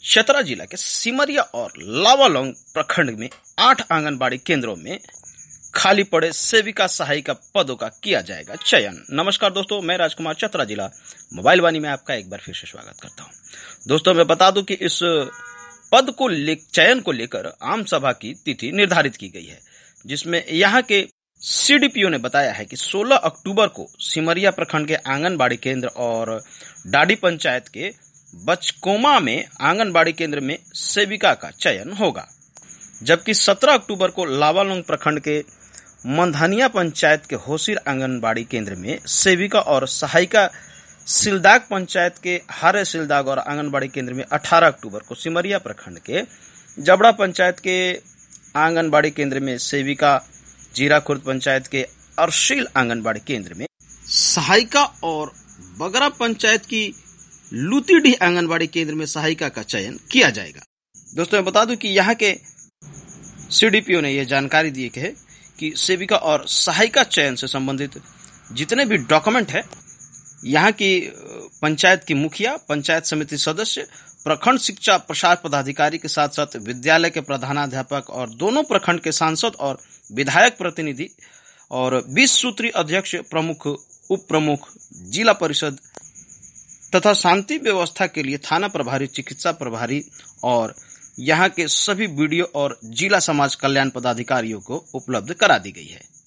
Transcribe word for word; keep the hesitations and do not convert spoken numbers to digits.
चतरा जिला के सिमरिया और लावालौंग प्रखंड में आठ आंगनबाड़ी केंद्रों में खाली पड़े सेविका सहायिका पदों का किया जाएगा चयन। नमस्कार दोस्तों, मैं राजकुमार चतरा जिला मोबाइल वाणी में आपका एक बार फिर से स्वागत करता हूं। दोस्तों, मैं बता दूं कि इस पद को ले चयन को लेकर आम सभा की तिथि निर्धारित की गई है, जिसमें यहां के सीडीपीओ ने बताया है कि सोलह अक्टूबर को सिमरिया प्रखंड के आंगनबाड़ी केंद्र और डाडी पंचायत के बचकोमा में आंगनबाड़ी केंद्र में सेविका का चयन होगा, जबकि सत्रह अक्टूबर को लावालौंग प्रखंड के मंधानिया पंचायत के होसिर आंगनबाड़ी केंद्र में सेविका और सहायिका, सिलदाग पंचायत के हारे सिलदाग और आंगनबाड़ी केंद्र में अठारह अक्टूबर को सिमरिया प्रखंड के जबड़ा पंचायत के आंगनबाड़ी केंद्र में सेविका, जीराखुर्द पंचायत के अरशील आंगनबाड़ी केंद्र में सहायिका और बगरा पंचायत की लुतीडीह आंगनबाड़ी केंद्र में सहायिका का चयन किया जाएगा। दोस्तों, मैं बता दूं कि यहाँ के सीडीपीओ ने यह जानकारी दी है कि सेविका और सहायिका चयन से संबंधित जितने भी डॉक्यूमेंट है, यहाँ की पंचायत की मुखिया, पंचायत समिति सदस्य, प्रखंड शिक्षा प्रसार पदाधिकारी के साथ साथ विद्यालय के प्रधानाध्यापक और दोनों प्रखंड के सांसद और विधायक प्रतिनिधि और बीस सूत्री अध्यक्ष, प्रमुख, उप प्रमुख, जिला परिषद तथा शांति व्यवस्था के लिए थाना प्रभारी, चिकित्सा प्रभारी और यहाँ के सभी बीडीओ और जिला समाज कल्याण पदाधिकारियों को उपलब्ध करा दी गई है।